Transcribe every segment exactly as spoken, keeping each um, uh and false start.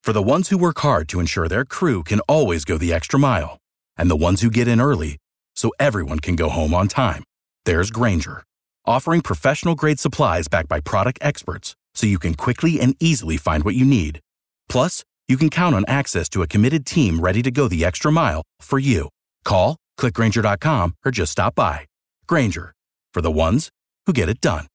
For the ones who work hard to ensure their crew can always go the extra mile, and the ones who get in early so everyone can go home on time, there's Grainger, offering professional-grade supplies backed by product experts so you can quickly and easily find what you need. Plus, you can count on access to a committed team ready to go the extra mile for you. Call, click Grainger dot com, or just stop by. Grainger, for the ones who get it done.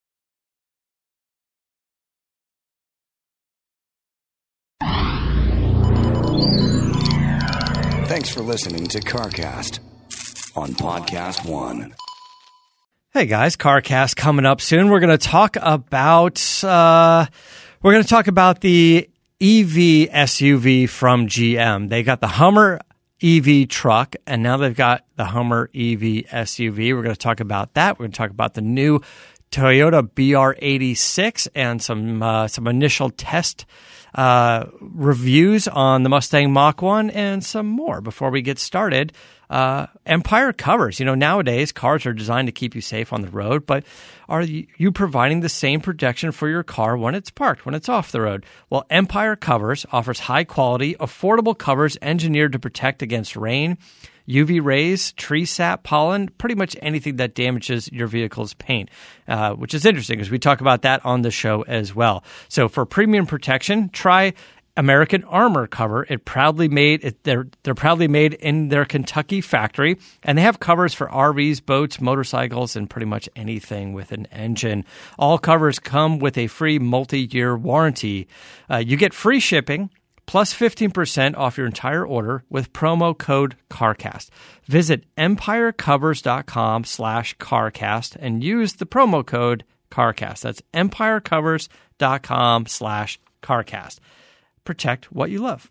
Thanks for listening to CarCast on Podcast One. Hey guys, CarCast coming up soon. We're going to talk about uh, we're going to talk about the E V S U V from G M. They got the Hummer E V truck, and now they've got the Hummer E V S U V. We're going to talk about that. We're going to talk about the new Toyota B R eighty-six and some uh, some initial test uh, reviews on the Mustang Mach one and some more. Before we get started, uh, Empire covers. You know, nowadays cars are designed to keep you safe on the road, but are you providing the same protection for your car when it's parked, when it's off the road? Well, Empire Covers offers high-quality, affordable covers engineered to protect against rain, U V rays, tree sap, pollen, pretty much anything that damages your vehicle's paint, uh, which is interesting because we talk about that on the show as well. So for premium protection, try American Armor cover. It proudly made it, they're they're proudly made in their Kentucky factory, and they have covers for R Vs, boats, motorcycles, and pretty much anything with an engine. All covers come with a free multi-year warranty. Uh, you get free shipping plus fifteen percent off your entire order with promo code CarCast. Visit empirecovers.com slash CarCast and use the promo code CarCast. That's empirecovers.com slash CarCast. Protect what you love.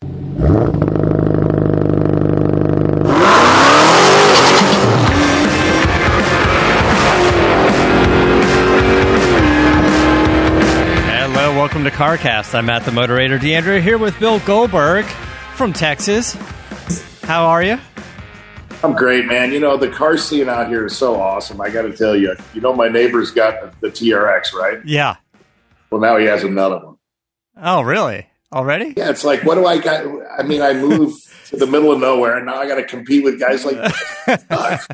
Hello, welcome to CarCast. I'm Matt the Moderator DeAndrea here with Bill Goldberg from Texas. How are you? I'm great, man. You know, the car scene out here is so awesome. I got to tell you, you know, my neighbor's got the, the T R X, right? Yeah. Well, now he has another one. Oh, really? Already? Yeah, it's like, what do I got? I mean, I moved to the middle of nowhere, and now I got to compete with guys like that.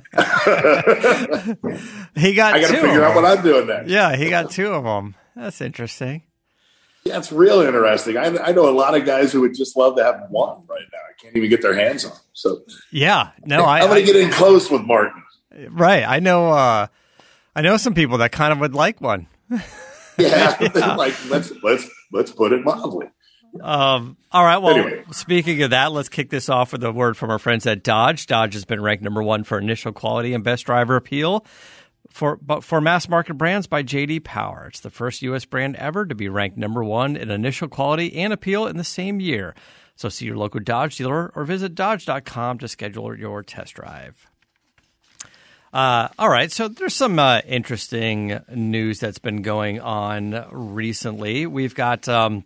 He got I got to two figure of out what I'm doing next. Yeah, he got two of them. That's interesting. Yeah, it's real interesting. I, I know a lot of guys who would just love to have one right now. I can't even get their hands on them. So yeah, no, I, I'm going to get in close with Martin. Right. I know. Uh, I know some people that kind of would like one. Yeah, yeah. Like let's let's let's put it mildly. Um, all right. Well, anyway. Speaking of that, let's kick this off with a word from our friends at Dodge. Dodge has been ranked number one for initial quality and best driver appeal for but for mass market brands by J D Power. It's the first U S brand ever to be ranked number one in initial quality and appeal in the same year. So see your local Dodge dealer or visit dodge dot com to schedule your test drive. Uh, all right, so there's some uh, interesting news that's been going on recently. We've got um,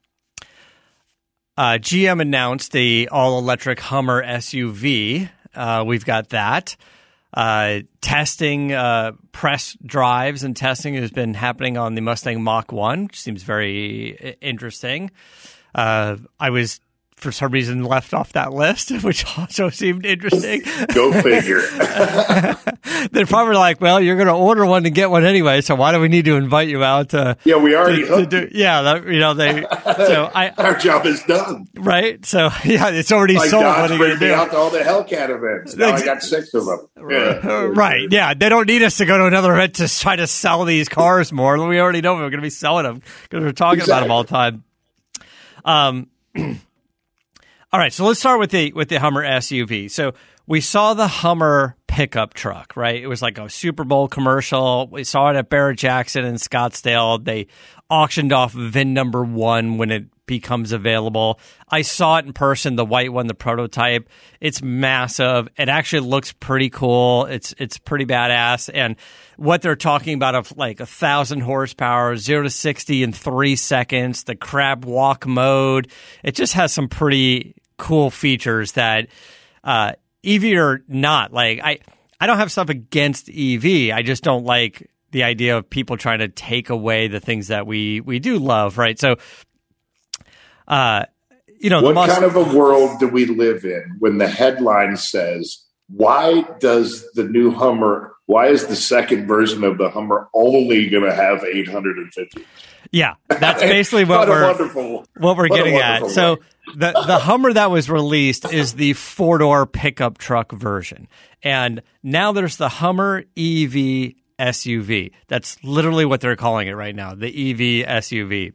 uh, G M announced the all-electric Hummer S U V. Uh, we've got that. Uh, testing, uh, press drives and testing has been happening on the Mustang Mach one, which seems very interesting. Uh, I was... for some reason left off that list, which also seemed interesting. Go figure. They're probably like, well, you're going to order one to get one anyway, so why do we need to invite you out to... Yeah, we already... To, to do, yeah, that, you know, they... So I, Our job is done. Right? So, yeah, it's already Like sold. Dodge What are you going bring to me do? out to all the Hellcat events. Now I got six of them. Yeah. Right, yeah. They don't need us to go to another event to try to sell these cars more. We already know we're going to be selling them because we're talking Exactly. about them all the time. Um... All right, so let's start with the with the Hummer S U V. So we saw the Hummer pickup truck, right? It was like a Super Bowl commercial. We saw it at Barrett-Jackson in Scottsdale. They auctioned off V I N number one when it becomes available. I saw it in person, the white one, the prototype. It's massive. It actually looks pretty cool. It's it's pretty badass. And what they're talking about of like a thousand horsepower, zero to sixty in three seconds, the crab walk mode. It just has some pretty cool features that uh, E V or not, like I, I don't have stuff against E V. I just don't like the idea of people trying to take away the things that we we do love, right? So, uh, you know, what the kind of a world do we live in when the headline says, why does the new Hummer, why is the second version of the Hummer only going to have eight hundred fifty? Yeah, that's basically what, what we're wonderful, what we're what getting at. way. So the the Hummer that was released is the four-door pickup truck version. And now there's the Hummer E V S U V. That's literally what they're calling it right now, the E V S U V.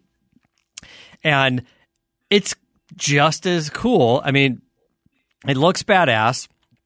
And it's just as cool. I mean, it looks badass.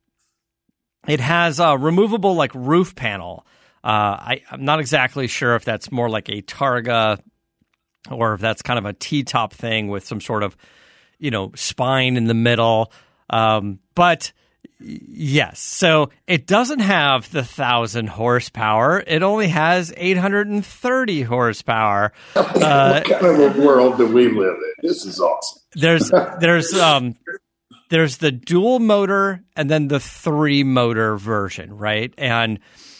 It has a removable like roof panel. Uh, I, I'm not exactly sure if that's more like a Targa or if that's kind of a T-top thing with some sort of, you know, spine in the middle. Um, but yes, so it doesn't have the thousand horsepower. It only has eight hundred thirty horsepower. Uh, what kind of a world do we live in? This is awesome. There's there's um there's the dual motor and then the three motor version, right? And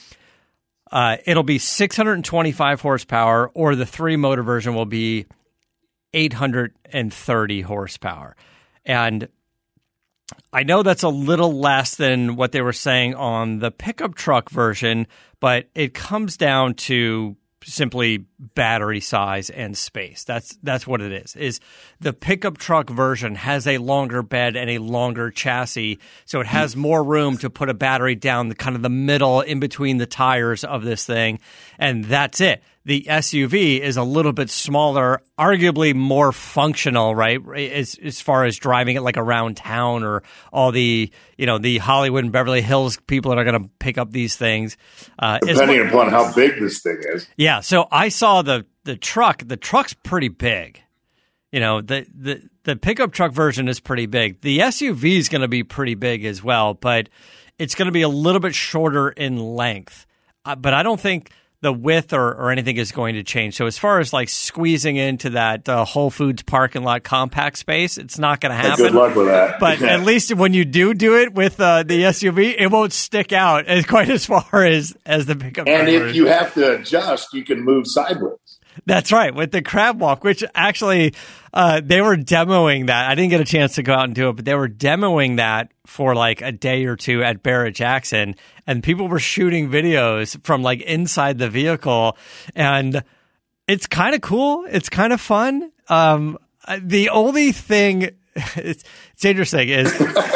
uh, it'll be six hundred twenty-five horsepower, or the three motor version will be eight hundred thirty horsepower. And I know that's a little less than what they were saying on the pickup truck version, but it comes down to simply battery size and space. That's that's what it is. Is the pickup truck version has a longer bed and a longer chassis, so it has more room to put a battery down the kind of the middle in between the tires of this thing, and that's it. The S U V is a little bit smaller, arguably more functional, right? As as far as driving it like around town, or all the, you know, the Hollywood and Beverly Hills people that are going to pick up these things. Uh, Depending is, upon how big this thing is. Yeah. So I saw the the truck. The truck's pretty big. You know, the the the pickup truck version is pretty big. The S U V is going to be pretty big as well, but it's going to be a little bit shorter in length. Uh, but I don't think the width or, or anything is going to change. So as far as like squeezing into that uh, Whole Foods parking lot compact space, it's not going to happen. Good luck with that. But yeah. At least when you do do it with uh, the S U V, it won't stick out as quite as far as, as the pickup. And if version. you have to adjust, you can move sideways. That's right, with the crab walk, which actually uh, they were demoing that. I didn't get a chance to go out and do it, but they were demoing that for like a day or two at Barrett-Jackson, and people were shooting videos from like inside the vehicle, and it's kind of cool. It's kind of fun. Um, the only thing, it's, it's interesting, is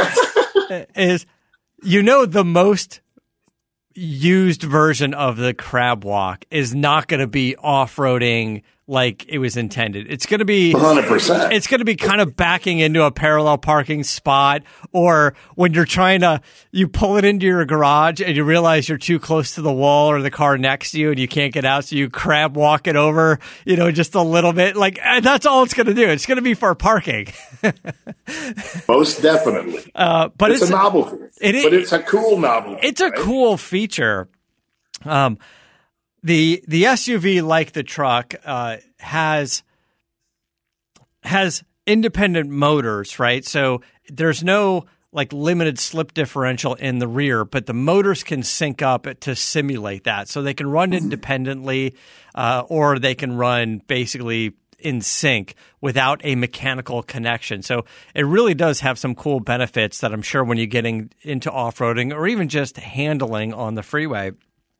is you know the most used version of the crab walk is not going to be off-roading like it was intended. It's going to be one hundred percent. It's going to be kind of backing into a parallel parking spot, or when you're trying to, you pull it into your garage and you realize you're too close to the wall or the car next to you and you can't get out, so you crab walk it over, you know, just a little bit. Like, that's all it's going to do. It's going to be for parking. Most definitely. Uh, but it's, it's a novelty. It is, but it's a cool novelty. It's a right? cool feature. Um, The the S U V, like the truck, uh, has has independent motors, right? So there's no like limited slip differential in the rear, but the motors can sync up to simulate that. So they can run independently, uh, or they can run basically in sync without a mechanical connection. So it really does have some cool benefits that I'm sure when you're getting into off-roading or even just handling on the freeway.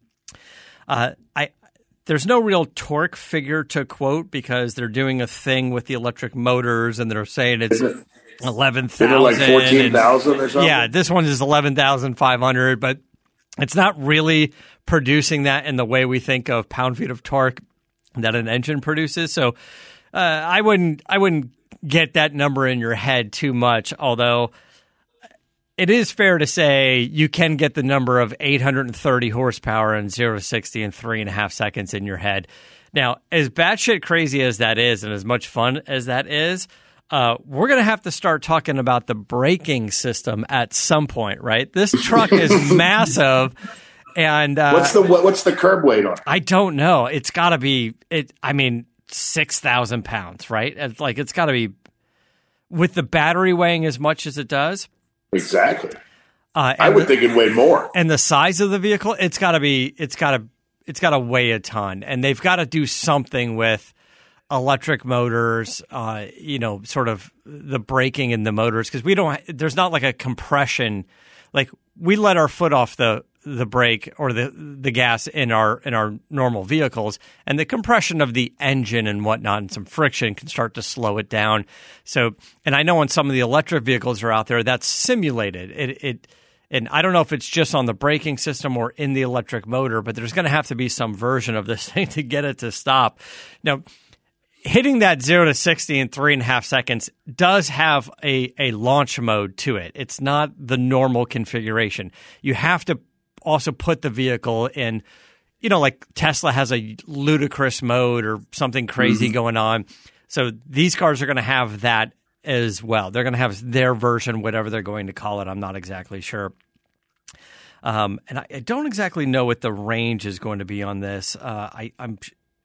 Uh, I there's no real torque figure to quote because they're doing a thing with the electric motors and they're saying it's eleven thousand. Like fourteen thousand or something? Yeah, this one is eleven thousand five hundred, but it's not really producing that in the way we think of pound-feet of torque that an engine produces. So uh, I wouldn't I wouldn't get that number in your head too much, although it is fair to say you can get the number of eight hundred thirty horsepower and zero to sixty in three and a half seconds in your head. Now, as batshit crazy as that is and as much fun as that is, uh, we're going to have to start talking about the braking system at some point, right? This truck is massive. And uh, what's the what's the curb weight on it? I don't know. It's got to be, it. I mean, six thousand pounds, right? It's like it's got to be, with the battery weighing as much as it does. Exactly. Uh, I would the, think it'd weigh more. And the size of the vehicle, it's got to be, it's got to, it's got to weigh a ton, and they've got to do something with electric motors, uh, you know, sort of the braking in the motors, because we don't, there's not like a compression, like we let our foot off the the brake or the the gas in our in our normal vehicles, and the compression of the engine and whatnot and some friction can start to slow it down. So, and I know when some of the electric vehicles are out there, that's simulated. It it and I don't know if it's just on the braking system or in the electric motor, but there's going to have to be some version of this thing to get it to stop. Now, hitting that zero to sixty in three and a half seconds does have a a launch mode to it. It's not the normal configuration. You have to also put the vehicle in, you know, like Tesla has a ludicrous mode or something crazy mm-hmm. going on. So these cars are going to have that as well. They're going to have their version, whatever they're going to call it. I'm not exactly sure. Um, and I, I don't exactly know what the range is going to be on this. Uh, I, I'm,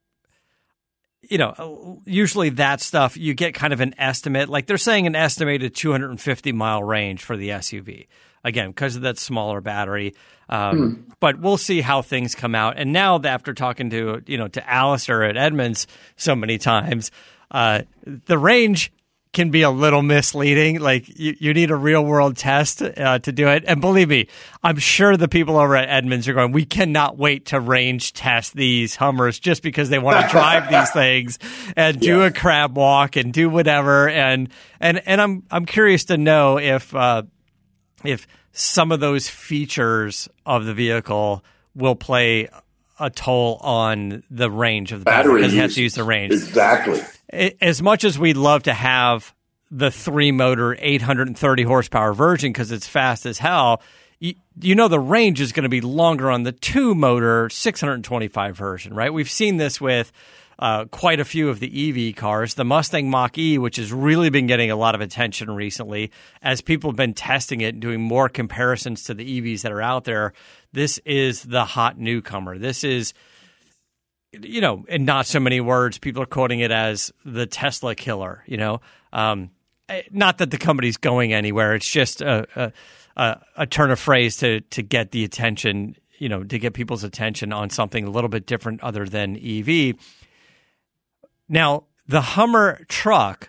you know, usually that stuff, you get kind of an estimate. Like they're saying an estimated two hundred fifty mile range for the S U V. Again, because of that smaller battery. Um, hmm. But we'll see how things come out. And now after talking to, you know, to Alistair at Edmunds so many times, uh, the range can be a little misleading. Like you, you need a real world test uh, to do it. And believe me, I'm sure the people over at Edmunds are going, we cannot wait to range test these Hummers just because they want to drive these things and do yeah. a crab walk and do whatever. And, and, and I'm, I'm curious to know if, uh, if some of those features of the vehicle will play a toll on the range of the battery, because you have to use the range. Exactly. As much as we'd love to have the three-motor, eight hundred thirty horsepower version because it's fast as hell, you, you know the range is going to be longer on the two-motor, six hundred twenty-five version, right? We've seen this with Uh, quite a few of the E V cars. The Mustang Mach-E, which has really been getting a lot of attention recently, as people have been testing it and doing more comparisons to the E Vs that are out there, this is the hot newcomer. This is, you know, in not so many words, people are quoting it as the Tesla killer, you know. Um, not that the company's going anywhere. It's just a, a, a, a turn of phrase to to get the attention, you know, to get people's attention on something a little bit different other than E V. Now, the Hummer truck,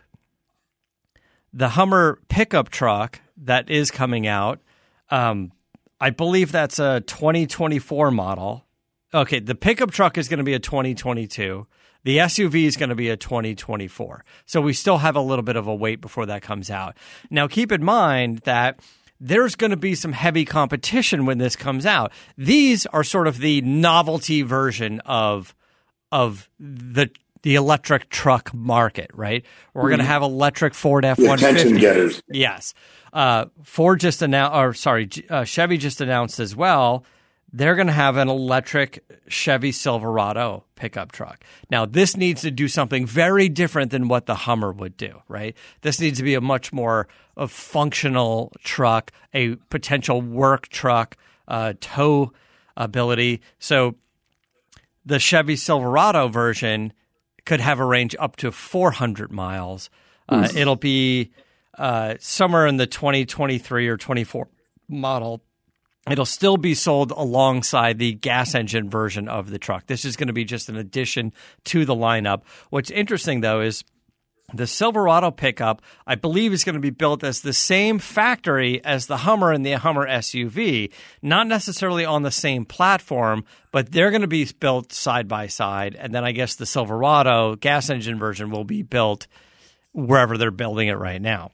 the Hummer pickup truck that is coming out, um, I believe that's a twenty twenty-four model. Okay, the pickup truck is going to be a twenty twenty-two. The S U V is going to be a twenty twenty-four. So we still have a little bit of a wait before that comes out. Now, keep in mind that there's going to be some heavy competition when this comes out. These are sort of the novelty version of of the the electric truck market, right? We're mm-hmm. going to have electric Ford F one fifty. Attention getters. Yes. Uh, Ford just announced, or sorry, uh, Chevy just announced as well, they're going to have an electric Chevy Silverado pickup truck. Now, this needs to do something very different than what the Hummer would do, right? This needs to be a much more a functional truck, a potential work truck, uh, tow ability. So the Chevy Silverado version could have a range up to four hundred miles. Uh, it'll be uh, somewhere in the twenty twenty-three or twenty-four model. It'll still be sold alongside the gas engine version of the truck. This is going to be just an addition to the lineup. What's interesting, though, is the Silverado pickup, I believe, is going to be built as the same factory as the Hummer and the Hummer S U V, not necessarily on the same platform, but they're going to be built side by side. And then I guess the Silverado gas engine version will be built wherever they're building it right now.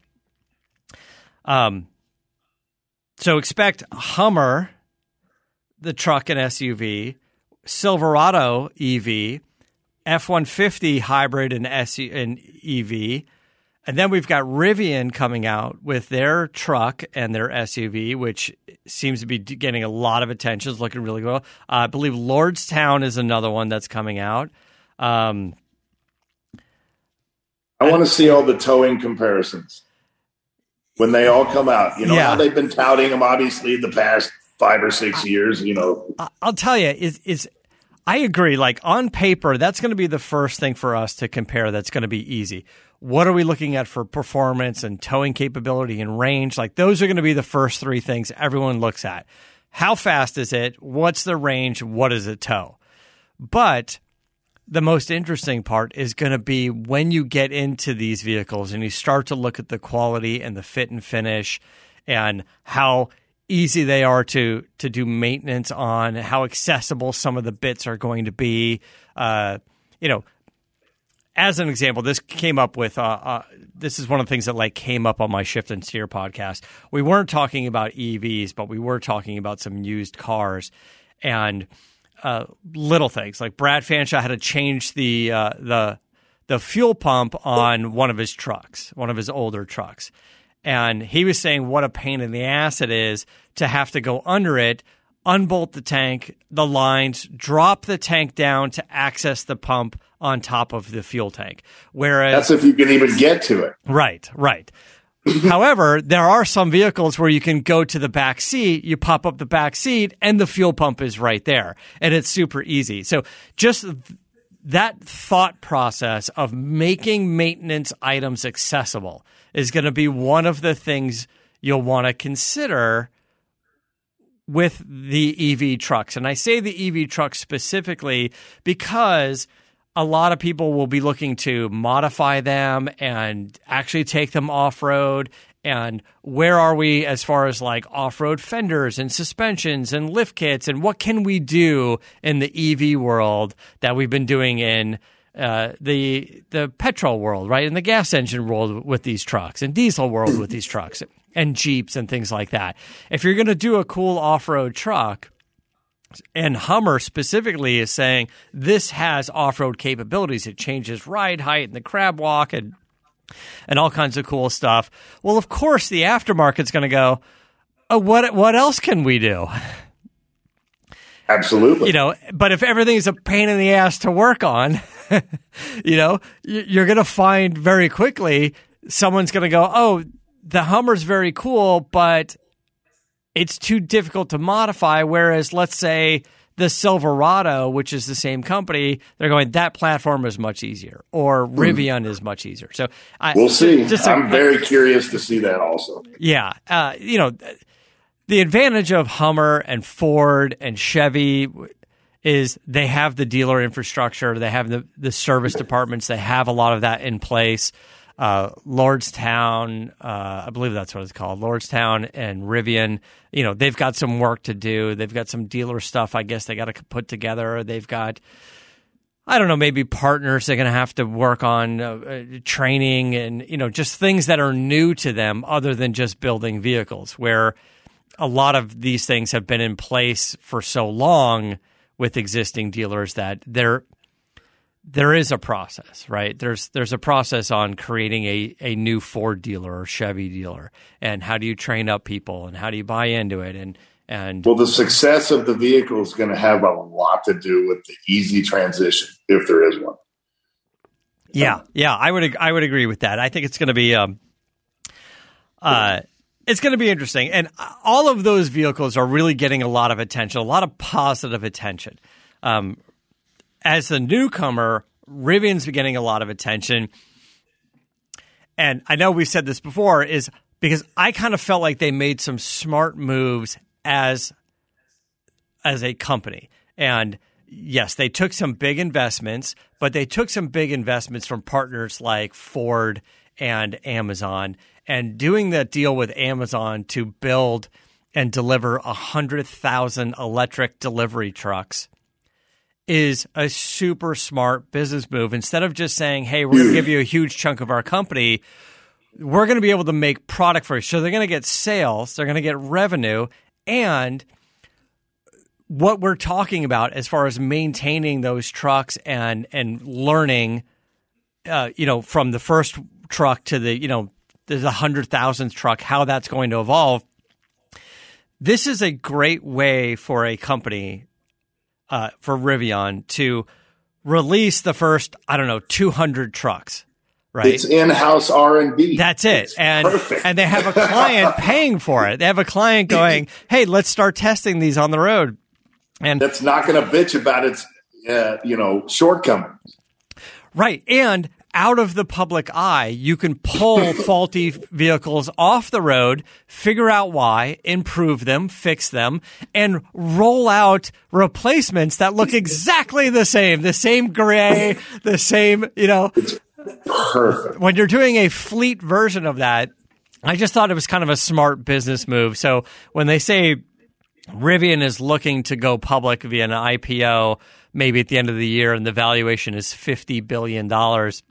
Um, so expect Hummer, the truck and S U V, Silverado E V, F one fifty hybrid and S U- and E V. And then we've got Rivian coming out with their truck and their S U V, which seems to be getting a lot of attention. It's looking really well. Uh, I believe Lordstown is another one that's coming out. Um, I want to see all the towing comparisons when they all come out. You know yeah. how they've been touting them, obviously, the past five or six years, you know. I'll tell you, is is I agree. Like on paper, that's going to be the first thing for us to compare. That's going to be easy. What are we looking at for performance and towing capability and range? Like those are going to be the first three things everyone looks at. How fast is it? What's the range? What does it tow? But the most interesting part is going to be when you get into these vehicles and you start to look at the quality and the fit and finish and how easy they are to to do maintenance on, how accessible some of the bits are going to be. Uh, you know, as an example, this came up with uh, uh, this is one of the things that like came up on my Shift and Steer podcast. We weren't talking about E Vs, but we were talking about some used cars and uh, little things like Brad Fanshaw had to change the uh, the the fuel pump on one of his trucks, one of his older trucks. And he was saying what a pain in the ass it is to have to go under it, unbolt the tank, the lines, drop the tank down to access the pump on top of the fuel tank. Whereas that's if you can even get to it. Right, right. However, there are some vehicles where you can go to the back seat, you pop up the back seat, and the fuel pump is right there. And it's super easy. So just that thought process of making maintenance items accessible is going to be one of the things you'll want to consider with the E V trucks. And I say the E V trucks specifically because a lot of people will be looking to modify them and actually take them off-road. And where are we as far as like off-road fenders and suspensions and lift kits, and what can we do in the E V world that we've been doing in uh, the the petrol world, right? In the gas engine world with these trucks, and diesel world with these trucks and Jeeps and things like that. If you're going to do a cool off-road truck, and Hummer specifically is saying this has off-road capabilities, it changes ride height and the crab walk and and all kinds of cool stuff. Well, of course, the aftermarket's going to go, oh, what what else can we do? Absolutely. You know, but if everything's a pain in the ass to work on, you know, you're going to find very quickly someone's going to go, oh, the Hummer's very cool, but it's too difficult to modify. Whereas, let's say the Silverado, which is the same company, they're going, that platform is much easier, or Rivian mm. is much easier. So I, we'll see. Just I'm a, very curious to see that also. Yeah. Uh, you know, the advantage of Hummer and Ford and Chevy is they have the dealer infrastructure. They have the, the service departments. They have a lot of that in place. Uh, Lordstown, uh, I believe that's what it's called, Lordstown and Rivian, you know, they've got some work to do. They've got some dealer stuff, I guess, they got to put together. They've got, I don't know, maybe partners they're going to have to work on, uh, training and, you know, just things that are new to them other than just building vehicles, where a lot of these things have been in place for so long with existing dealers that they're, there is a process, right? There's there's a process on creating a, a new Ford dealer or Chevy dealer, and how do you train up people, and how do you buy into it, and and well, the success of the vehicle is going to have a lot to do with the easy transition, if there is one. Yeah, yeah, I would I would agree with that. I think it's going to be um, uh, it's going to be interesting, and all of those vehicles are really getting a lot of attention, a lot of positive attention. Um, As the newcomer, Rivian's been getting a lot of attention. And I know we've said this before, is because I kind of felt like they made some smart moves as, as a company. And yes, they took some big investments, but they took some big investments from partners like Ford and Amazon. And doing that deal with Amazon to build and deliver one hundred thousand electric delivery trucks is a super smart business move. Instead of just saying, hey, we're going to give you a huge chunk of our company, we're going to be able to make product for you. So they're going to get sales, they're going to get revenue, and what we're talking about as far as maintaining those trucks and and learning, uh, you know, from the first truck to the, you know, the one hundred thousandth truck, how that's going to evolve. This is a great way for a company Uh, for Rivian to release the first, I don't know, two hundred trucks, right? It's in-house R and D. That's it. It's and perfect. and they have a client paying for it. They have a client going, hey, let's start testing these on the road. And that's not going to bitch about its, uh, you know, shortcomings. Right. And out of the public eye. You can pull faulty vehicles off the road, figure out why, improve them, fix them, and roll out replacements that look exactly the same, the same gray, the same, you know. It's perfect. When you're doing a fleet version of that, I just thought it was kind of a smart business move. So when they say Rivian is looking to go public via an I P O, maybe at the end of the year, and the valuation is fifty billion dollars,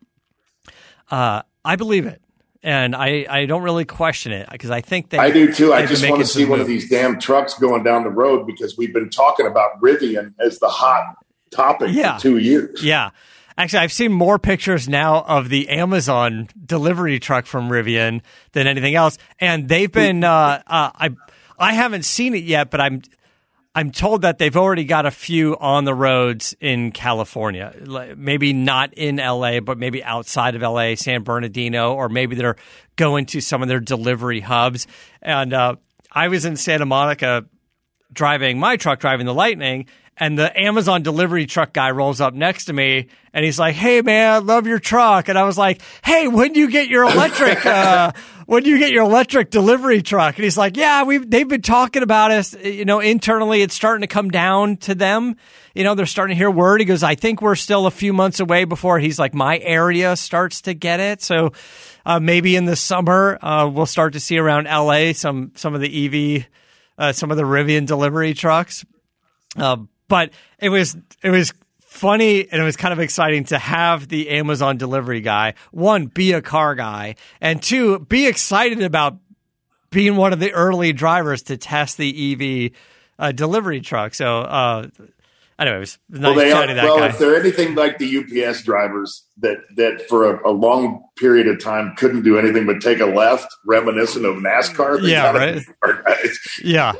uh, I believe it. And I, I don't really question it because I think they I do too. I just want to see one of these damn trucks going down the road because we've been talking about Rivian as the hot topic yeah. for two years. Yeah. Actually, I've seen more pictures now of the Amazon delivery truck from Rivian than anything else. And they've been, uh, uh, I I haven't seen it yet, but I'm I'm told that they've already got a few on the roads in California. Maybe not in L A, but maybe outside of L A, San Bernardino, or maybe they're going to some of their delivery hubs. And uh, I was in Santa Monica driving my truck, driving the Lightning, and the Amazon delivery truck guy rolls up next to me, and he's like, "Hey, man, I love your truck." And I was like, "Hey, when do you get your electric? Uh, when do you get your electric delivery truck?" And he's like, "Yeah, we they've been talking about us. You know, internally, it's starting to come down to them. You know, they're starting to hear word." He goes, "I think we're still a few months away before," he's like, "my area starts to get it. So uh, maybe in the summer, uh, we'll start to see around L A some some of the E V, uh, some of the Rivian delivery trucks." Uh, But it was it was funny and it was kind of exciting to have the Amazon delivery guy, one, be a car guy, and two, be excited about being one of the early drivers to test the E V uh, delivery truck. So, uh, anyway, it was nice well, they chatting are, that well, guy. if they're anything like the U P S drivers that, that for a, a long period of time couldn't do anything but take a left, reminiscent of NASCAR. Yeah, right? Guys. Yeah.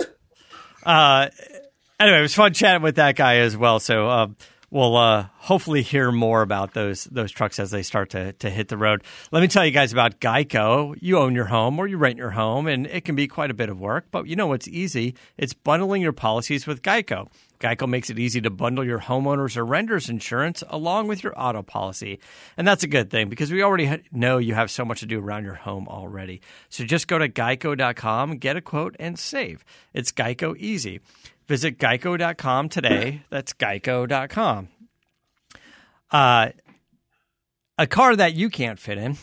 Uh, anyway, it was fun chatting with that guy as well. So uh, we'll uh, hopefully hear more about those those trucks as they start to, to hit the road. Let me tell you guys about Geico. You own your home or you rent your home, and it can be quite a bit of work. But you know what's easy? It's bundling your policies with Geico. Geico makes it easy to bundle your homeowners or renters insurance along with your auto policy. And that's a good thing because we already ha- know you have so much to do around your home already. So just go to geico dot com, get a quote, and save. It's Geico easy. Visit geico dot com today. That's geico dot com. Uh, a car that you can't fit in.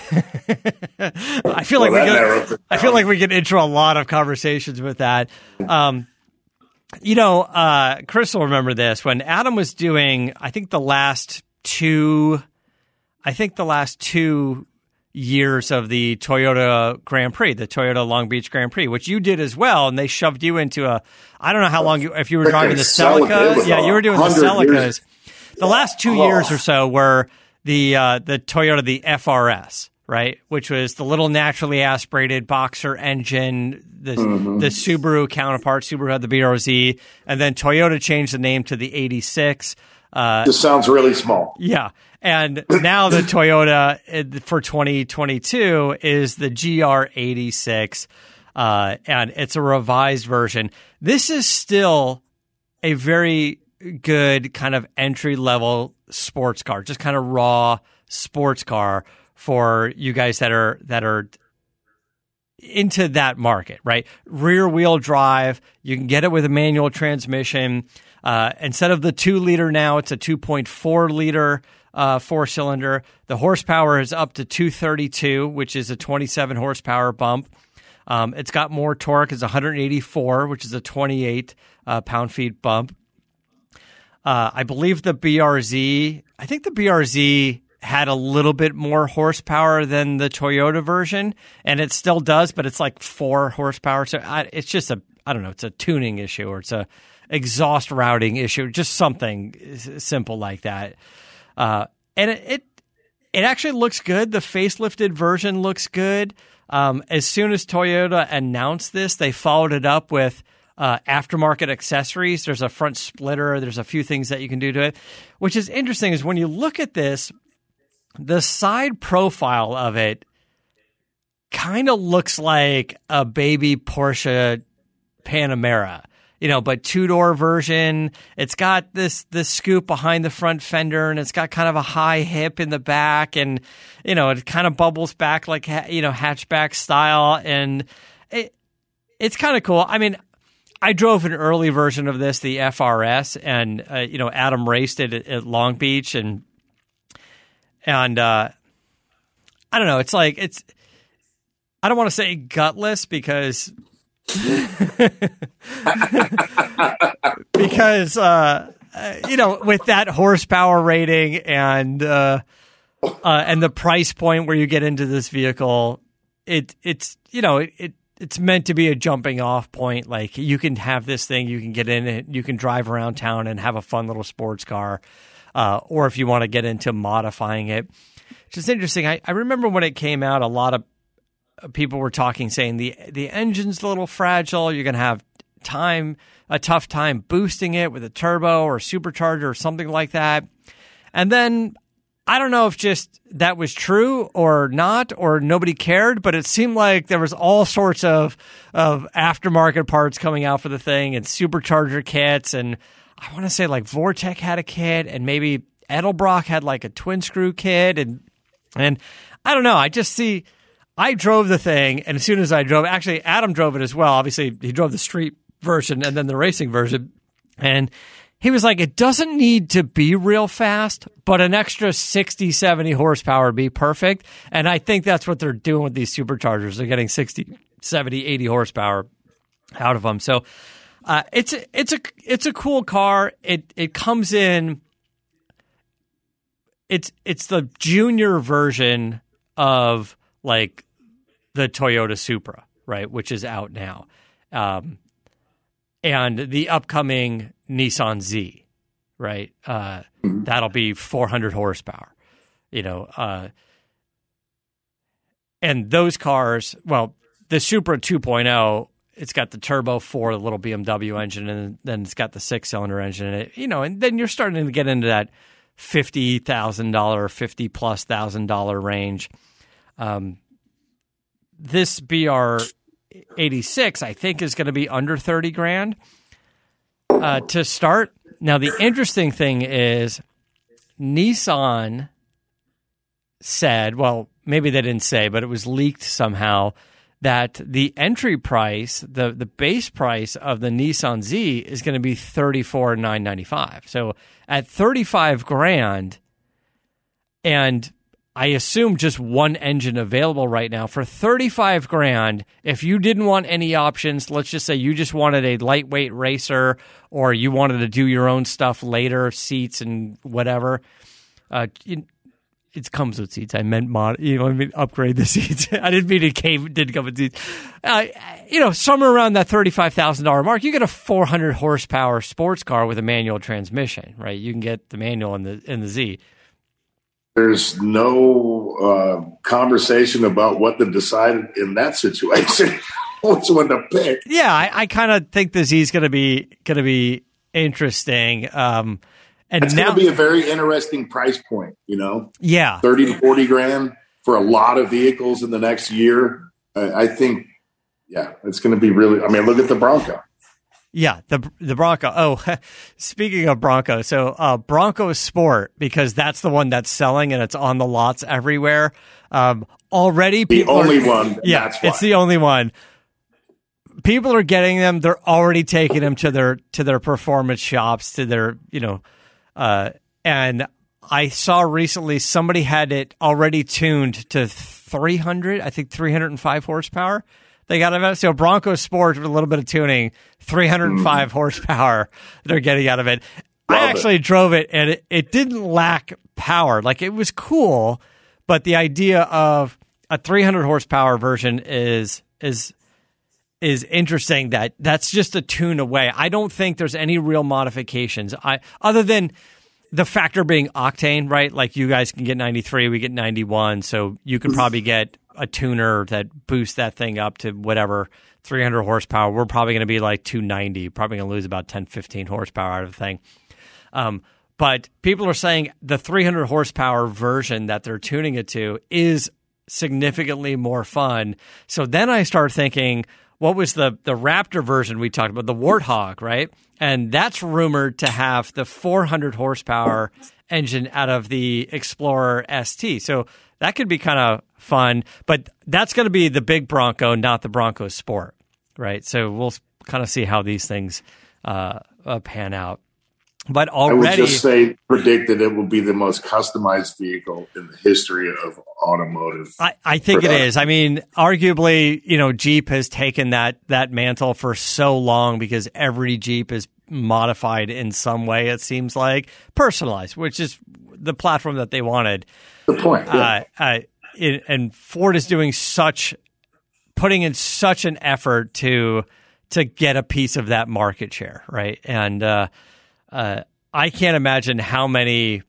I feel like well, we could, I feel like we could intro a lot of conversations with that. Um, you know, uh, Chris will remember this when Adam was doing. I think the last two. I think the last two years of the Toyota Grand Prix, the Toyota Long Beach Grand Prix, which you did as well, and they shoved you into a. I don't know how long you if you were driving the Celica. Yeah, you were doing the Celicas. The last two years or so were the uh, the Toyota the F R S, right, which was the little naturally aspirated boxer engine. The mm-hmm. the Subaru counterpart. Subaru had the B R Z, and then Toyota changed the name to the eighty-six. Uh, this sounds really small. Yeah. And now the Toyota for twenty twenty-two is the G R eighty-six, uh, and it's a revised version. This is still a very good kind of entry-level sports car, just kind of raw sports car for you guys that are that are into that market, right? Rear-wheel drive. You can get it with a manual transmission. Uh, instead of the two liter now, it's a two point four liter uh, four cylinder. The horsepower is up to two thirty-two, which is a twenty-seven horsepower bump. Um, it's got more torque. It's one hundred eighty-four, which is a twenty-eight uh, pound feet bump. Uh, I believe the B R Z, I think the B R Z had a little bit more horsepower than the Toyota version, and it still does, but it's like four horsepower. So I, it's just a, I don't know, it's a tuning issue or it's a exhaust routing issue, just something simple like that. Uh, and it, it it actually looks good. The facelifted version looks good. Um, as soon as Toyota announced this, they followed it up with uh, aftermarket accessories. There's a front splitter. There's a few things that you can do to it. Which is interesting is when you look at this, the side profile of it kind of looks like a baby Porsche Panamera. you know, but two-door version. It's got this this scoop behind the front fender, and it's got kind of a high hip in the back, and, you know, it kind of bubbles back like, you know, hatchback style, and it it's kind of cool. I mean, I drove an early version of this, the F R S, and, uh, you know, Adam raced it at, at Long Beach, and, and uh, I don't know, it's like, it's, I don't want to say gutless because because uh, you know, with that horsepower rating and uh, uh, and the price point where you get into this vehicle, it it's you know it, it it's meant to be a jumping off point. Like, you can have this thing, you can get in it, you can drive around town and have a fun little sports car, uh, or if you want to get into modifying it, which is interesting. I, I remember when it came out, a lot of people were talking, saying the the engine's a little fragile. You're going to have time a tough time boosting it with a turbo or supercharger or something like that. And then I don't know if just that was true or not, or nobody cared, but it seemed like there was all sorts of of aftermarket parts coming out for the thing, and supercharger kits, and I want to say like Vortec had a kit, and maybe Edelbrock had like a twin screw kit, and and I don't know. I just see. I drove the thing, and as soon as I drove, actually Adam drove it as well. Obviously, he drove the street version and then the racing version, and he was like, it doesn't need to be real fast, but an extra sixty, seventy horsepower would be perfect. And I think that's what they're doing with these superchargers. They're getting sixty, seventy, eighty horsepower out of them. So uh, it's a, it's a it's a cool car. It it comes in. It's it's the junior version of like the Toyota Supra, right, which is out now, um, and the upcoming Nissan Z, right? Uh, that'll be four hundred horsepower, you know. Uh, and those cars, well, the Supra two point oh, it's got the turbo four, the little B M W engine, and then it's got the six-cylinder engine in it, you know. And then you're starting to get into that fifty thousand dollars, fifty plus thousand dollar range. Um, this B R eighty-six, I think, is going to be under thirty grand uh, to start. Now, the interesting thing is Nissan said, well, maybe they didn't say, but it was leaked somehow, that the entry price, the, the base price of the Nissan Z is going to be thirty-four thousand nine hundred ninety-five dollars. So at thirty-five grand, and I assume just one engine available right now for thirty-five grand. If you didn't want any options, let's just say you just wanted a lightweight racer, or you wanted to do your own stuff later, seats and whatever. Uh, it, it comes with seats. I meant mod, you know, I mean upgrade the seats. I didn't mean it came didn't come with seats. Uh, you know, somewhere around that thirty-five thousand dollars mark, you get a four hundred horsepower sports car with a manual transmission, right? You can get the manual in the in the Z. There's no uh, conversation about what to decide in that situation. Which one to pick? Yeah, I, I kind of think the Z is going to be going to be interesting. Um, and it's going to be a very interesting price point. You know, yeah, thirty to forty grand for a lot of vehicles in the next year. I, I think, yeah, it's going to be really. I mean, look at the Bronco. Yeah, the the Bronco. Oh, speaking of Bronco, so uh, Bronco Sport, because that's the one that's selling and it's on the lots everywhere. Um, already, the people only are, one. Yeah, that's why. It's the only one. People are getting them. They're already taking them to their to their performance shops, to their you know, uh, and I saw recently somebody had it already tuned to three hundred. I think three hundred five horsepower. They got it. So Bronco Sport with a little bit of tuning, three hundred five mm. horsepower they're getting out of it. Love I actually it. drove it, and it, it didn't lack power. Like, it was cool, but the idea of a three hundred horsepower version is is is interesting. That that's just a tune away. I don't think there's any real modifications. I other than the factor being octane, right? Like, you guys can get ninety-three, we get ninety-one, so you can probably get a tuner that boosts that thing up to whatever, three hundred horsepower. We're probably going to be like two ninety, probably going to lose about ten, fifteen horsepower out of the thing. Um, but people are saying the three hundred horsepower version that they're tuning it to is significantly more fun. So then I start thinking, what was the the Raptor version we talked about, the Warthog, right? And that's rumored to have the four hundred horsepower engine out of the Explorer S T. So that could be kind of fun, but that's going to be the big Bronco, not the Bronco Sport, right? So we'll kind of see how these things uh, uh, pan out. But already, I would just say, predict that it will be the most customized vehicle in the history of automotive. I, I think production. it is. I mean, arguably, you know, Jeep has taken that that mantle for so long because every Jeep is modified in some way. It seems like personalized, which is the platform that they wanted. The point, yeah. Uh, uh, it, and Ford is doing such, putting in such an effort to to get a piece of that market share, right? And uh, uh, I can't imagine how many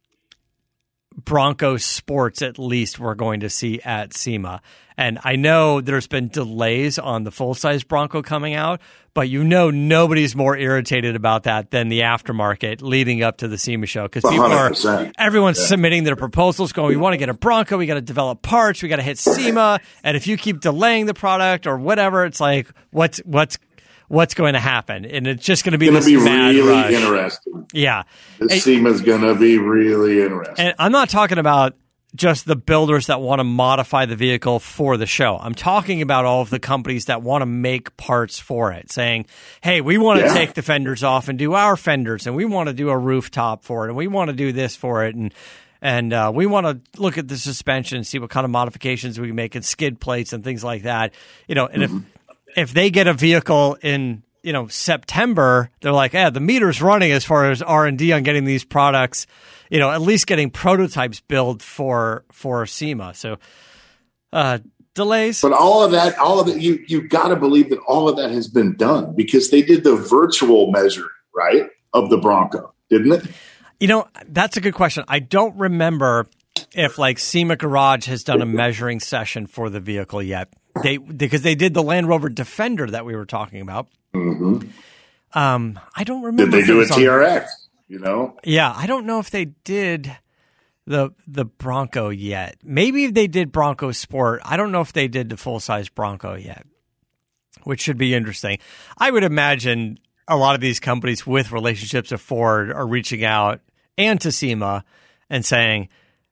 Bronco Sports at least we're going to see at SEMA. And I know there's been delays on the full-size Bronco coming out, but you know nobody's more irritated about that than the aftermarket leading up to the SEMA show, because people are, everyone's yeah. submitting their proposals going, we want to get a Bronco, we got to develop parts, we got to hit SEMA, and if you keep delaying the product or whatever, it's like, what's what's what's going to happen? And it's just going to be it's this gonna be mad really rush. interesting. Yeah. The SEMA's going to be really interesting. And I'm not talking about just the builders that want to modify the vehicle for the show. I'm talking about all of the companies that want to make parts for it, saying, hey, we want to yeah. take the fenders off and do our fenders, and we want to do a rooftop for it, and we want to do this for it, and and uh, we want to look at the suspension and see what kind of modifications we can make, and skid plates and things like that. You know, and mm-hmm. if if they get a vehicle in, you know, September, they're like, yeah, the meter's running as far as R and D on getting these products, you know, at least getting prototypes built for for SEMA. So uh, delays. But all of that, all of it, you you got to believe that all of that has been done because they did the virtual measure, right, of the Bronco, didn't it? You know, that's a good question. I don't remember if like SEMA Garage has done a measuring session for the vehicle yet. They because they did the Land Rover Defender that we were talking about. Mm-hmm. Um, I don't remember. Did they if do it a was on- T R X? You know? Yeah, I don't know if they did the the Bronco yet. Maybe they did Bronco Sport. I don't know if they did the full size Bronco yet, which should be interesting. I would imagine a lot of these companies with relationships to Ford are reaching out and to SEMA and saying,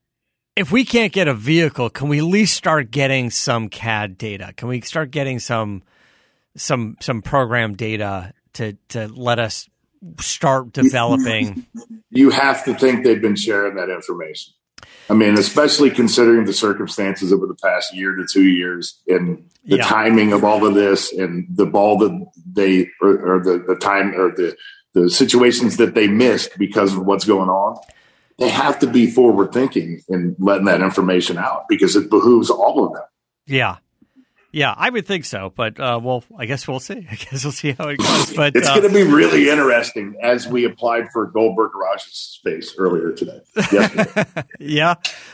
if we can't get a vehicle, can we at least start getting some C A D data? Can we start getting some some some program data to to let us start developing? You have to think they've been sharing that information. I mean, especially considering the circumstances over the past year to two years and the yeah. timing of all of this and the ball that they or, or the, the time or the, the situations that they missed because of what's going on. They have to be forward thinking and letting that information out because it behooves all of them. Yeah. Yeah, I would think so, but uh, well, I guess we'll see. I guess we'll see how it goes. But it's uh, going to be really interesting as we applied for Goldberg Garage's space earlier today. Yesterday. yeah.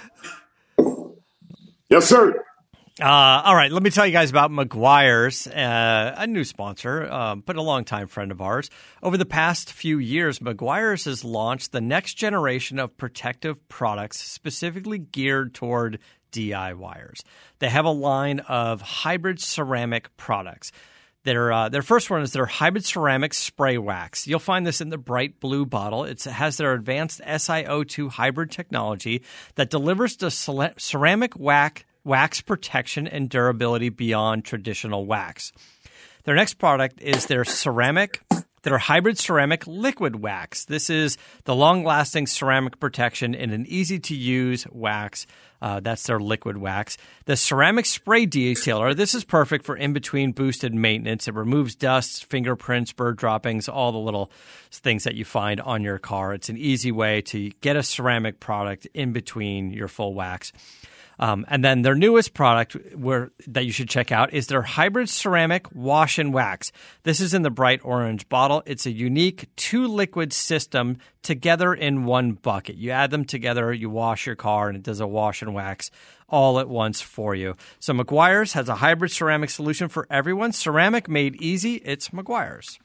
Yes, sir. Uh, all right, let me tell you guys about Meguiar's, uh, a new sponsor, um, but a longtime friend of ours. Over the past few years, Meguiar's has launched the next generation of protective products specifically geared toward DIYers. They have a line of hybrid ceramic products. Their uh, their first one is their hybrid ceramic spray wax. You'll find this in the bright blue bottle. It's, it has their advanced S i O two hybrid technology that delivers the ceramic wax wax protection and durability beyond traditional wax. Their next product is their ceramic, their hybrid ceramic liquid wax. This is the long-lasting ceramic protection in an easy-to-use wax. Uh, that's their liquid wax. The ceramic spray detailer, this is perfect for in-between boosted maintenance. It removes dust, fingerprints, bird droppings, all the little things that you find on your car. It's an easy way to get a ceramic product in between your full wax. Um, and then their newest product where that you should check out is their hybrid ceramic wash and wax. This is in the bright orange bottle. It's a unique two-liquid system together in one bucket. You add them together, you wash your car, and it does a wash and wax all at once for you. So Meguiar's has a hybrid ceramic solution for everyone. Ceramic made easy. It's Meguiar's.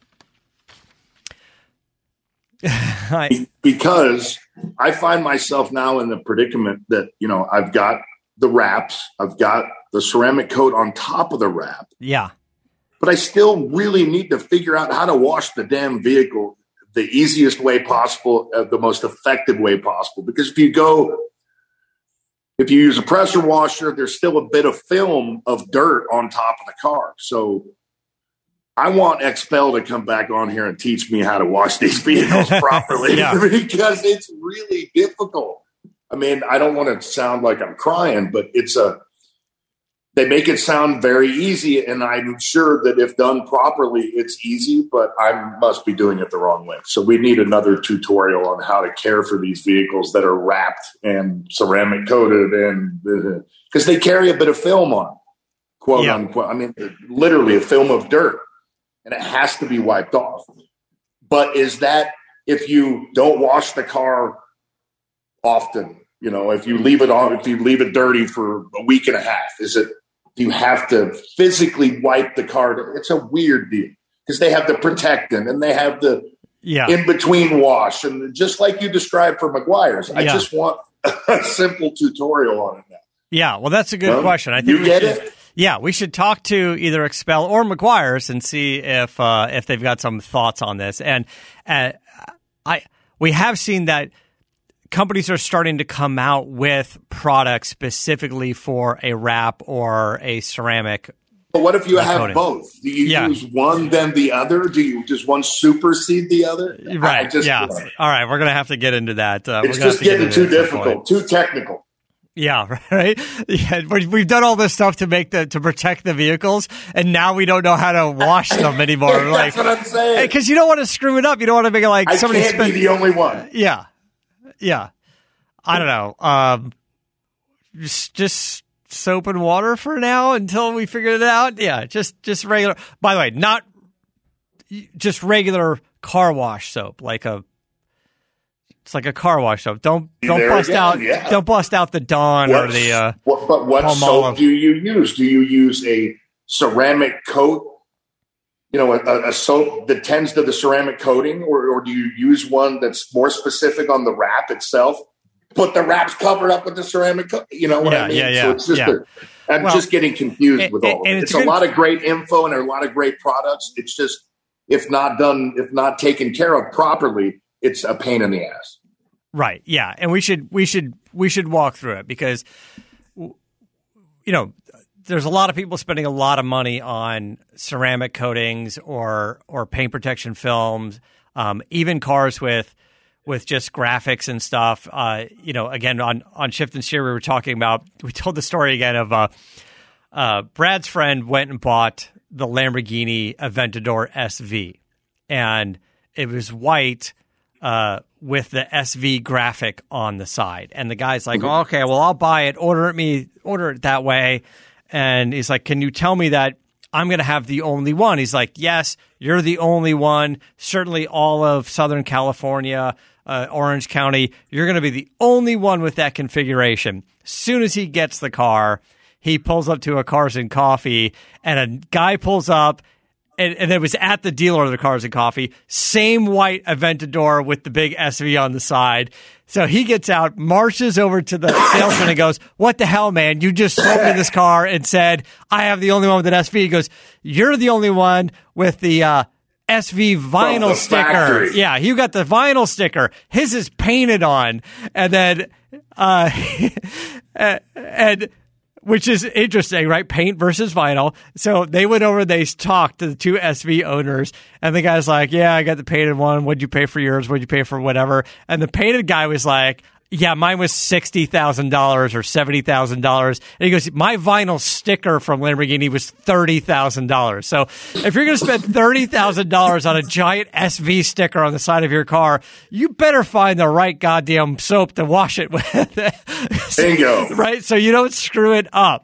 I, because I find myself now in the predicament that, you know, I've got the wraps, I've got the ceramic coat on top of the wrap. Yeah. but I still really need to figure out how to wash the damn vehicle the easiest way possible, uh, the most effective way possible. Because if you go, if you use a pressure washer, there's still a bit of film of dirt on top of the car. So I want Expel to come back on here and teach me how to wash these vehicles properly because it's really difficult. I mean, I don't want to sound like I'm crying, but it's a, they make it sound very easy, and I'm sure that if done properly, it's easy, but I must be doing it the wrong way. So we need another tutorial on how to care for these vehicles that are wrapped and ceramic coated, and because they carry a bit of film on, quote yeah. unquote. I mean, literally a film of dirt, and it has to be wiped off. But is that if you don't wash the car often? You know, if you leave it on, if you leave it dirty for a week and a half, is it? You have to physically wipe the car. It's a weird deal because they have the protectant and they have the yeah. in between wash, and just like you described for Meguiar's. I yeah. just want a simple tutorial on it now. Yeah, well, that's a good um, question. I think you we get should, it. Yeah, we should talk to either Expel or Meguiar's and see if uh, if they've got some thoughts on this. And uh, I we have seen that companies are starting to come out with products specifically for a wrap or a ceramic. But what if you have coating. both? Do you yeah. use one then the other? Do you just one supersede the other? Right. Just, yeah. Uh, All right. We're going to have to get into that. Uh, it's we're just getting too difficult, too technical. Yeah, right. Yeah, we've done all this stuff to make the to protect the vehicles, and now we don't know how to wash them anymore. That's like, what I'm saying. Because you don't want to screw it up. You don't want to make it like I somebody can't spend, be the only one. Yeah. Yeah, I don't know. Um, just, just soap and water for now until we figure it out. Yeah, just just regular. By the way, not just regular car wash soap, like a. It's like a car wash soap. Don't don't there bust again, out. Yeah. Don't bust out the Dawn What's, or the. Uh, what, but what Palmolive. soap do you use? Do you use a ceramic coat? You know, a, a soap that tends to the ceramic coating, or, or do you use one that's more specific on the wrap itself? But the wrap's covered up with the ceramic coat. You know what yeah, I mean? Yeah, yeah, so it's just yeah. a, I'm well, just getting confused and, with all of and it. It's, it's good. a lot of great info and a lot of great products. It's just, if not done, if not taken care of properly, it's a pain in the ass. Right. Yeah. And we should we should we should walk through it because, you know, there's a lot of people spending a lot of money on ceramic coatings or or paint protection films, um, even cars with with just graphics and stuff. Uh, you know, again on on Shift and Steer, we were talking about. We told the story again of uh, uh, Brad's friend went and bought the Lamborghini Aventador S V, and it was white. Uh, with the S V graphic on the side. And the guy's like, oh, okay, well, I'll buy it. Order it me, order it that way. And he's like, can you tell me that I'm going to have the only one? He's like, yes, you're the only one. Certainly all of Southern California, uh, Orange County, you're going to be the only one with that configuration. As soon as he gets the car, he pulls up to a Cars and Coffee, and a guy pulls up, And, and it was at the dealer of the Cars and Coffee, same white Aventador with the big S V on the side. So he gets out, marches over to the salesman and goes, what the hell, man? You just sold me this car and said, I have the only one with an S V. He goes, you're the only one with the uh, S V vinyl sticker. Factory. Yeah, you got the vinyl sticker. His is painted on. And then, uh, and... Which is interesting, right? Paint versus vinyl. So they went over, they talked to the two S V owners, and the guy's like, yeah, I got the painted one. What'd you pay for yours? What'd you pay for whatever? And the painted guy was like, yeah, mine was sixty thousand dollars or seventy thousand dollars. And he goes, my vinyl sticker from Lamborghini was thirty thousand dollars. So if you're going to spend thirty thousand dollars on a giant S V sticker on the side of your car, you better find the right goddamn soap to wash it with. Bingo. Right? So you don't screw it up.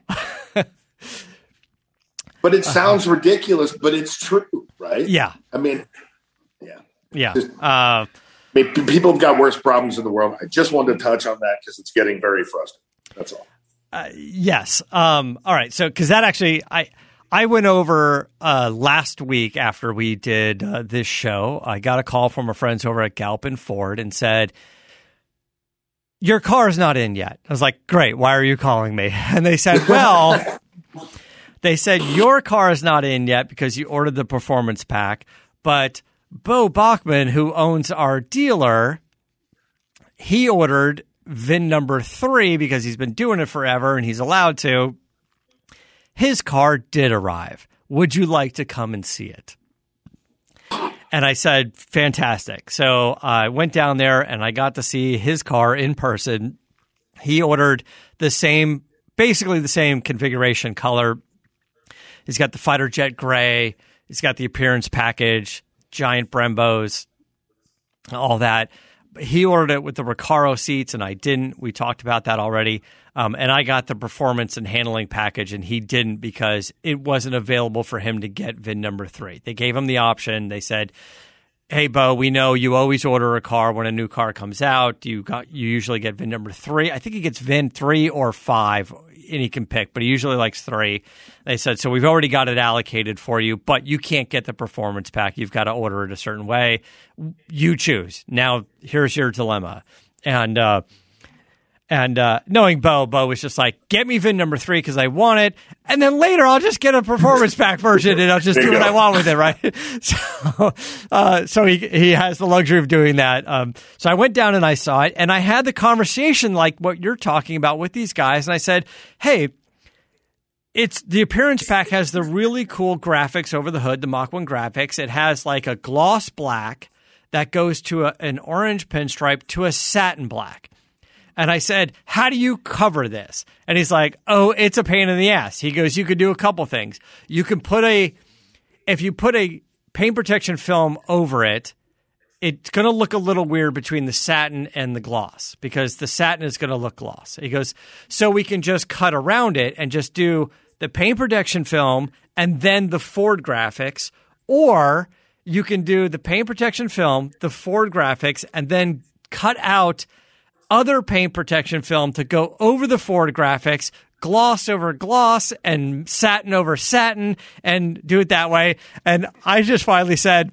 But it sounds uh-huh. ridiculous, but it's true, right? Yeah. I mean, yeah. Yeah. Just, uh, I mean, people have got worse problems in the world. I just wanted to touch on that because it's getting very frustrating. That's all. Uh, yes. Um, all right. So, because that actually, I I went over uh, last week after we did uh, this show. I got a call from our friends over at Galpin Ford and said, your car's not in yet. I was like, great. Why are you calling me? And they said, well, they said your car is not in yet because you ordered the performance pack, but Bo Bachman, who owns our dealer, he ordered V I N number three because he's been doing it forever and he's allowed to. His car did arrive. Would you like to come and see it? And I said, fantastic. So I went down there and I got to see his car in person. He ordered the same, basically the same configuration color. He's got the fighter jet gray. He's got the appearance package, giant Brembos, all that. He ordered it with the Recaro seats, and I didn't. We talked about that already. Um, and I got the performance and handling package, and he didn't because it wasn't available for him to get V I N number three. They gave him the option. They said, hey, Bo, we know you always order a car when a new car comes out. You got you usually get V I N number three. I think he gets V I N three or five, and he can pick, but he usually likes three. They said, so we've already got it allocated for you, but you can't get the performance pack. You've got to order it a certain way. You choose. Now, here's your dilemma. And uh, and uh, knowing Bo, Bo was just like, get me V I N number three because I want it, and then later I'll just get a performance pack version and I'll just do what I want with it, right? So, uh, so he he has the luxury of doing that. Um, so I went down and I saw it, and I had the conversation like what you're talking about with these guys, and I said, hey, it's the appearance pack has the really cool graphics over the hood, the Mach one graphics. It has like a gloss black that goes to a, an orange pinstripe to a satin black. And I said, how do you cover this? And he's like, oh, it's a pain in the ass. He goes, you could do a couple things. You can put a, if you put a paint protection film over it, it's going to look a little weird between the satin and the gloss because the satin is going to look gloss. He goes, so we can just cut around it and just do the paint protection film and then the Ford graphics, or you can do the paint protection film, the Ford graphics, and then cut out other paint protection film to go over the Ford graphics, gloss over gloss, and satin over satin, and do it that way. And I just finally said,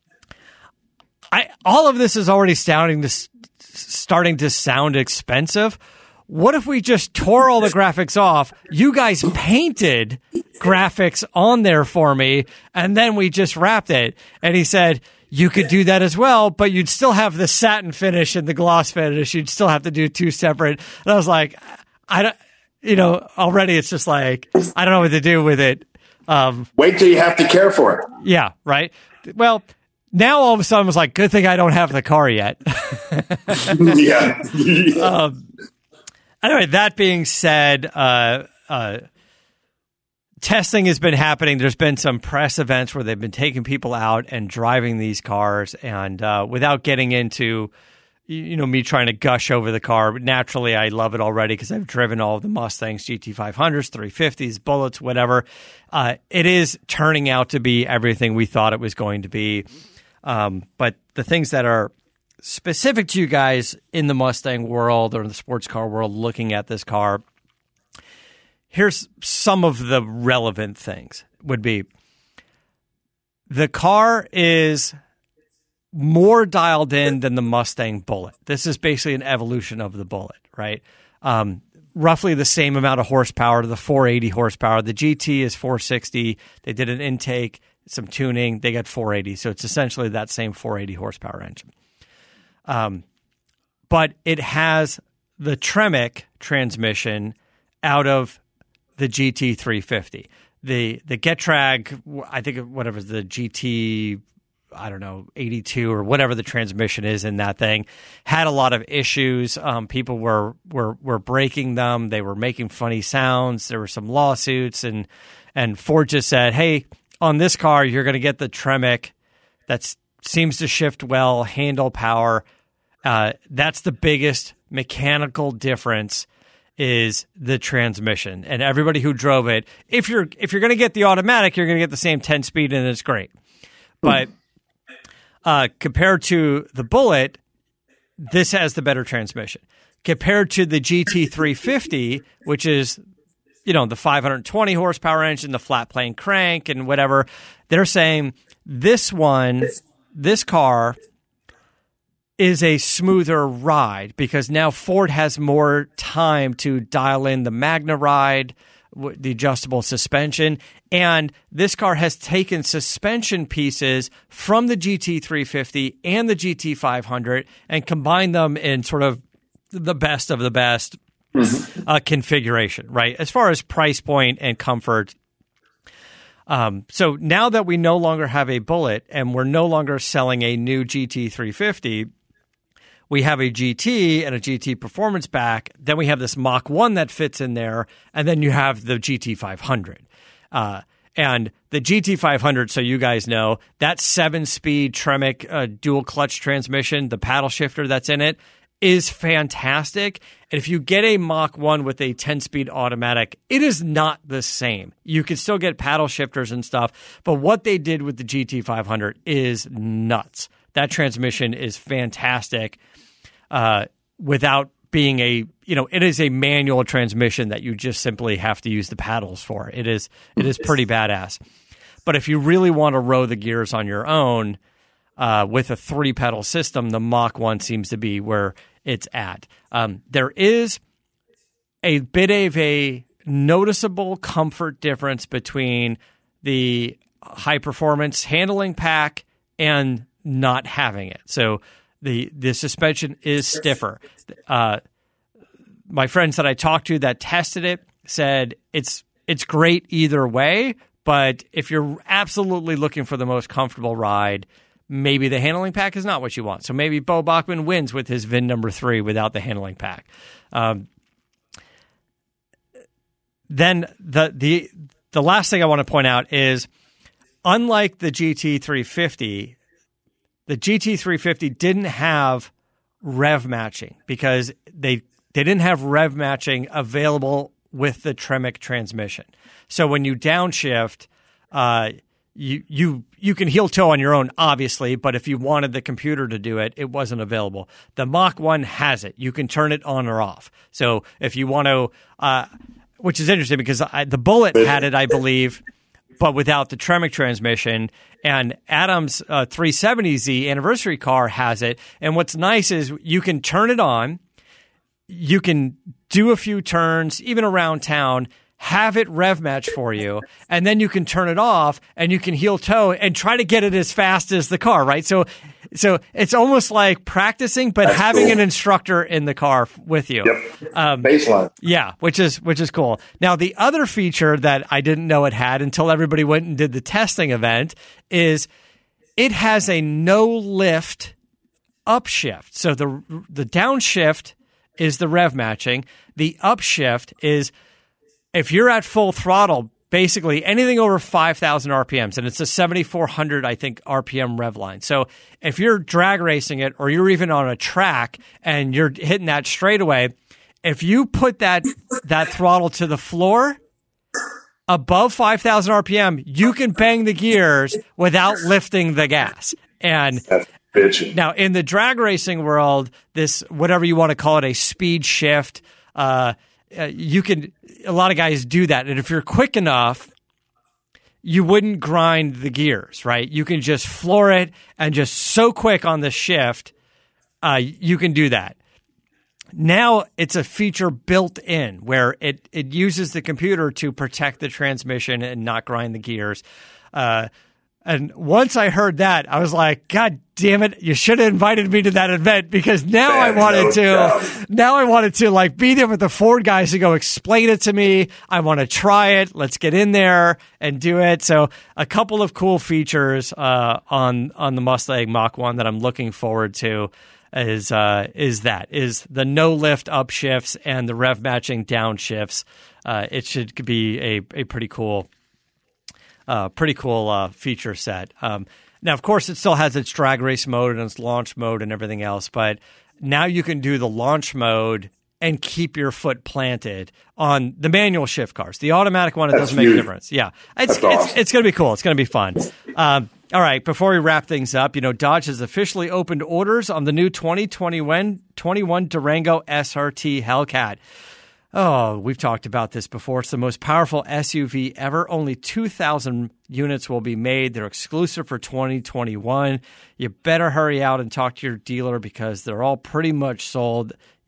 I all of this is already sounding to, starting to sound expensive. What if we just tore all the graphics off? You guys painted graphics on there for me, and then we just wrapped it. And he said, you could do that as well, but you'd still have the satin finish and the gloss finish. You'd still have to do two separate. And I was like, I don't, you know, already it's just like, I don't know what to do with it. Um, Wait till you have to care for it. Yeah, right. Well, now all of a sudden it's like, good thing I don't have the car yet. yeah. um, Anyway, that being said, uh, uh, testing has been happening. There's been some press events where they've been taking people out and driving these cars, and uh, without getting into, you know, me trying to gush over the car, naturally I love it already because I've driven all of the Mustangs, G T five hundreds, three fifties, Bullets, whatever. Uh, it is turning out to be everything we thought it was going to be. Um, but the things that are specific to you guys in the Mustang world or the sports car world looking at this car, here's some of the relevant things would be the car is more dialed in than the Mustang Bullet. This is basically an evolution of the Bullet, right? Um, roughly the same amount of horsepower, the four eighty horsepower. The G T is four sixty. They did an intake, some tuning. They got four eighty. So it's essentially that same four eighty horsepower engine. Um, but it has the Tremec transmission out of the G T three fifty. The the Getrag, I think whatever the G T, I don't know, eighty-two or whatever the transmission is in that thing, had a lot of issues. Um, people were were were breaking them. They were making funny sounds. There were some lawsuits, and and Ford just said, "Hey, on this car, you're going to get the Tremec that seems to shift well, handle power." Uh, that's the biggest mechanical difference is the transmission. And everybody who drove it, if you're if you're going to get the automatic, you're going to get the same ten speed, and it's great. But uh, compared to the Bullet, this has the better transmission. Compared to the G T three fifty, which is, you know, the five hundred twenty horsepower engine, the flat plane crank, and whatever, they're saying this one, this car is a smoother ride because now Ford has more time to dial in the Magna ride, w- the adjustable suspension. And this car has taken suspension pieces from the G T three fifty and the G T five hundred and combined them in sort of the best of the best mm-hmm. uh, configuration, right? As far as price point and comfort. Um, so now that we no longer have a Bullet and we're no longer selling a new G T three fifty, we have a G T and a G T Performance back. Then we have this Mach one that fits in there. And then you have the G T five hundred. Uh, and the G T five hundred, so you guys know, that seven-speed Tremec uh, dual clutch transmission, the paddle shifter that's in it, is fantastic. And if you get a Mach one with a ten-speed automatic, it is not the same. You can still get paddle shifters and stuff, but what they did with the G T five hundred is nuts. That transmission is fantastic uh, without being a, you know, it is a manual transmission that you just simply have to use the paddles for. It is, it is pretty badass. But if you really want to row the gears on your own uh, with a three-pedal system, the Mach one seems to be where it's at. Um, there is a bit of a noticeable comfort difference between the high-performance handling pack and not having it. So the the suspension is stiffer. Uh, my friends that I talked to that tested it said it's it's great either way, but if you're absolutely looking for the most comfortable ride, maybe the handling pack is not what you want. So maybe Bo Bachmann wins with his V I N number three without the handling pack. Um, then the the the last thing I want to point out is, unlike the G T three fifty, the G T three fifty didn't have rev matching because they they didn't have rev matching available with the Tremec transmission. So when you downshift, uh, you you you can heel toe on your own, obviously, but if you wanted the computer to do it, it wasn't available. The Mach one has it. You can turn it on or off. So if you want to, uh, which is interesting because I, the Bullet had it, I believe, but without the Tremec transmission. And Adam's uh, three seventy Z anniversary car has it. And what's nice is you can turn it on, you can do a few turns, even around town, have it rev match for you, and then you can turn it off and you can heel toe and try to get it as fast as the car, right? So so it's almost like practicing, but That's having cool. an instructor in the car with you. Yep. Um, Baseline. Yeah, which is which is cool. Now, the other feature that I didn't know it had until everybody went and did the testing event is it has a no-lift upshift. So the the downshift is the rev matching. The upshift is if you're at full throttle, basically anything over five thousand R P Ms, and it's a seventy-four hundred, I think, R P M rev line. So if you're drag racing it or you're even on a track and you're hitting that straightaway, if you put that that throttle to the floor above five thousand R P M, you can bang the gears without lifting the gas. And That's bitchy. Now, in the drag racing world, this, whatever you want to call it, a speed shift, uh, Uh, you can, a lot of guys do that. And if you're quick enough, you wouldn't grind the gears, right? You can just floor it and just so quick on the shift, uh, you can do that. Now it's a feature built in where it, it uses the computer to protect the transmission and not grind the gears. Uh, And once I heard that, I was like, God damn it, you should have invited me to that event because now I wanted to, now I wanted to like be there with the Ford guys to go explain it to me. I want to try it. Let's get in there and do it. So a couple of cool features uh, on, on the Mustang Mach one that I'm looking forward to is, uh, is that, is the no lift upshifts and the rev matching downshifts. Uh, it should be a, a pretty cool Uh, pretty cool uh, feature set. Um, now, of course, it still has its drag race mode and its launch mode and everything else, but now you can do the launch mode and keep your foot planted on the manual shift cars. The automatic one, it That's doesn't make huge. a difference. Yeah, it's it's, awesome. it's going to be cool. It's going to be fun. Um, all right, before we wrap things up, you know, Dodge has officially opened orders on the new twenty twenty-one Durango S R T Hellcat. Oh, we've talked about this before. It's the most powerful S U V ever. Only two thousand units will be made. They're exclusive for twenty twenty-one. You better hurry out and talk to your dealer because they're all pretty much sold.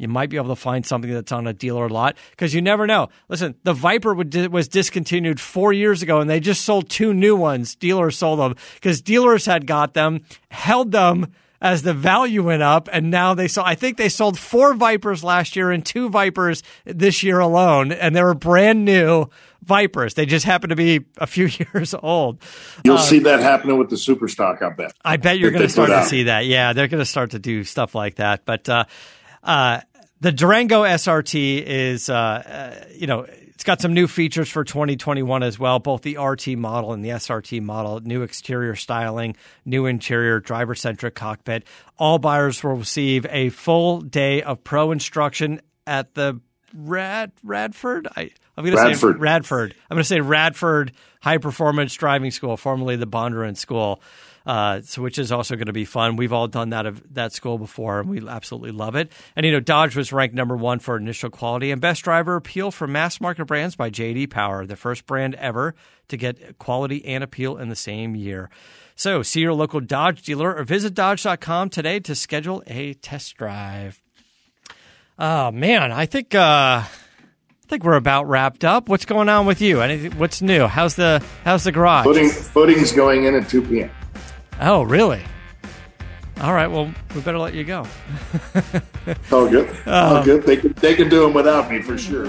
you might be able to find something that's on a dealer lot because you never know. Listen, the Viper was discontinued four years ago, and they just sold two new ones. Dealers sold them because dealers had got them, held them as the value went up, and now they sold. I think they sold four Vipers last year and two Vipers this year alone, and they were brand new Vipers. They just happen to be a few years old. You'll uh, see that happening with the super stock, I bet. I bet you're going to start to see that. Yeah, they're going to start to do stuff like that. But uh, uh, the Durango S R T is, uh, uh, you know, it's got some new features for twenty twenty-one as well, both the R T model and the S R T model, new exterior styling, new interior, driver-centric cockpit. All buyers will receive a full day of pro instruction at the Rad Radford. I, I'm going to say Radford. I'm going to say Radford High Performance Driving School, formerly the Bondurant School, uh, so which is also going to be fun. We've all done that of that school before, and we absolutely love it. And you know, Dodge was ranked number one for initial quality and best driver appeal for mass market brands by J D Power, the first brand ever to get quality and appeal in the same year. So, see your local Dodge dealer or visit Dodge dot com today to schedule a test drive. Oh man, I think uh, I think we're about wrapped up. What's going on with you? Anything? What's new? How's the How's the garage? Footing, footing's going in at two p.m. Oh, really? All right. Well, we better let you go. Oh, good. Uh, oh, good. They can they can do them without me for sure.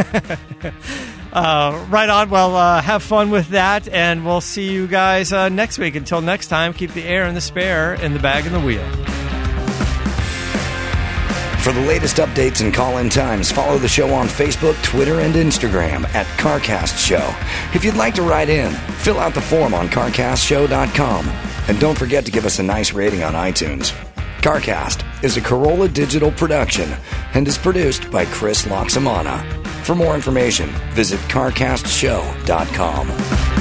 uh, right on. Well, uh, have fun with that, and we'll see you guys uh, next week. Until next time, keep the air and the spare in the bag and the wheel. For the latest updates and call-in times, follow the show on Facebook, Twitter, and Instagram at CarCast Show. If you'd like to write in, fill out the form on car cast show dot com. And don't forget to give us a nice rating on iTunes. CarCast is a Corolla Digital production and is produced by Chris Loxamana. For more information, visit car cast show dot com.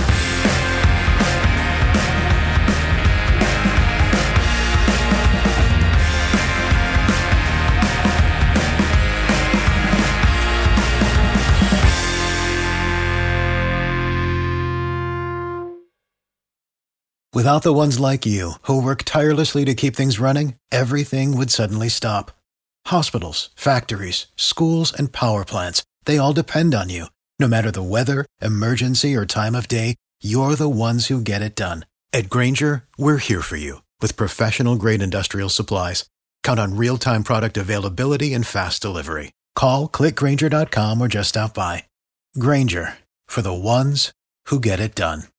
Without the ones like you, who work tirelessly to keep things running, everything would suddenly stop. Hospitals, factories, schools, and power plants, they all depend on you. No matter the weather, emergency, or time of day, you're the ones who get it done. At Grainger, we're here for you with professional-grade industrial supplies. Count on real-time product availability and fast delivery. Call, click Grainger dot com, or just stop by. Grainger, for the ones who get it done.